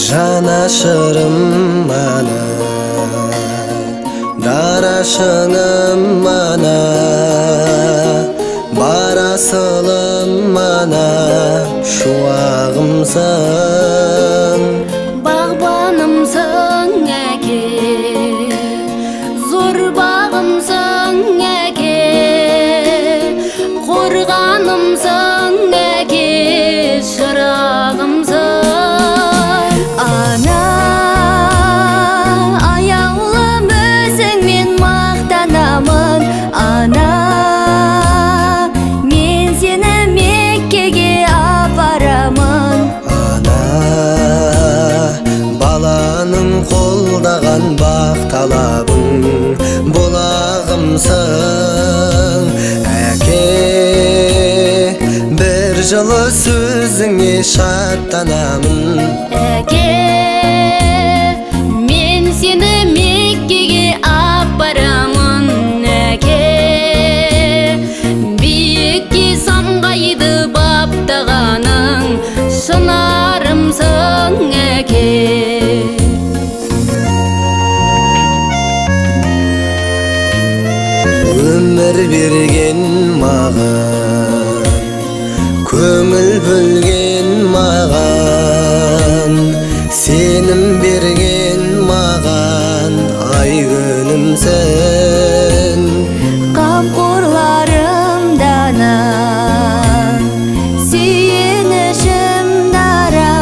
Жанашырым мана, дарашыңым мана, барасылым мана, шуағымсың. Бағбанымсың әке, зор бағымсың әке, қорғанымсың әке, шырағымсың. Ана, аяулым өзіңмен мақтанамын. Ана, мен сені Меккеге апарамын. Ана, баланың қолдаған бақ талабың бұлағымсың. Әке, бір жылы сөзіңе шаттанамын. Әке, мен сені Меккеге апарамын. Әке, биікке самғайды баптағаның, шынарымсың әке. Өмір берген маған, көңіл бөлген маған, сенім берген маған, ай күнімсің. Қамқорларым дана, сүйенішім дара,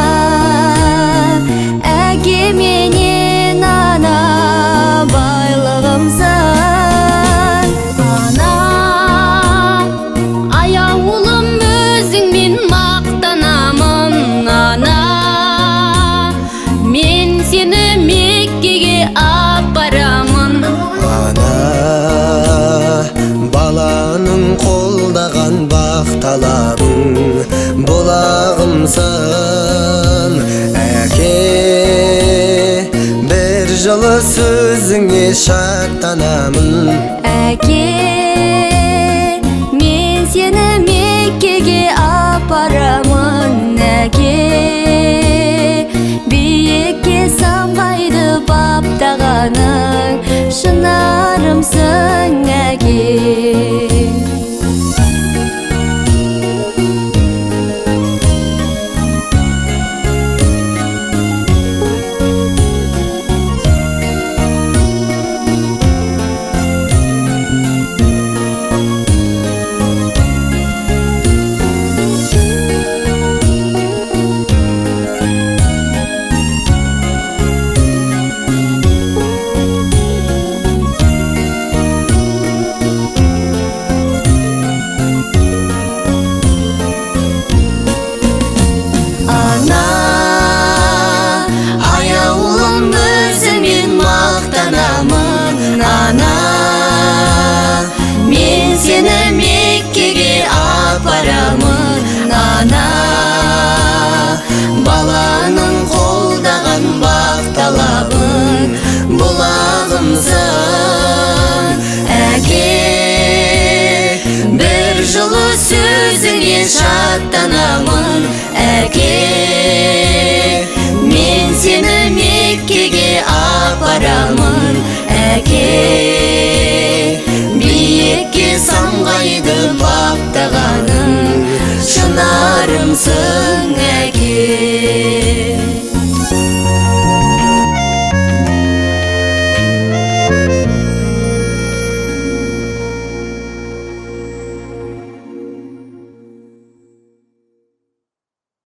әке менен ана байлығымсың. Ана, аяулым өзіңмен мақтанамын. Ана, мен сені Меккеге апарамын. Ана, баланың қолдаған бақ талабың бұлағымсың. Әке, бір жылы сөзіңе шаттанамын. Әке, мен сені Меккеге апарамын. Әке, биікке самғайды баптағаның, шынарымсың әке. Ана, аяулым өзіңмен мақтанамын. Ана, мен сені Меккеге апарамын. Ана, баланың қолдаған бақ талабың бұлағымсың. Әке, бір жылы сөзіңе шаттанамын. Әке, мен сені Меккеге апарамын. Әке, биікке самғайды баптағаның, шынарымсың әке.